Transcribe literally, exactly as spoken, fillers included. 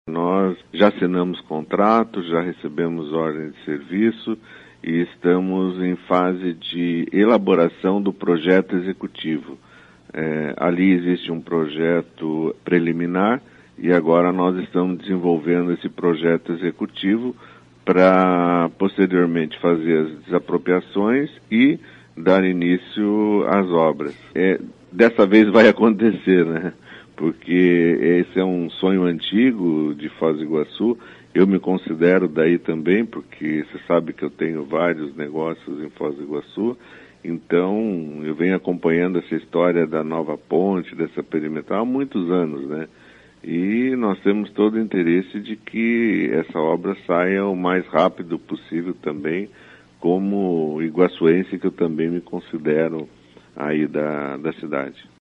Nós já assinamos contratos, já recebemos ordem de serviço e estamos em fase de elaboração do projeto executivo. É, ali existe um projeto preliminar e agora nós estamos desenvolvendo esse projeto executivo para posteriormente fazer as desapropriações e dar início às obras. É, dessa vez vai acontecer, né? Porque esse é um sonho antigo de Foz do Iguaçu. Eu me considero daí também, porque você sabe que eu tenho vários negócios em Foz do Iguaçu, então eu venho acompanhando essa história da nova ponte, dessa perimetral há muitos anos, né? E nós temos todo o interesse de que essa obra saia o mais rápido possível também, como iguaçuense que eu também me considero aí da, da cidade.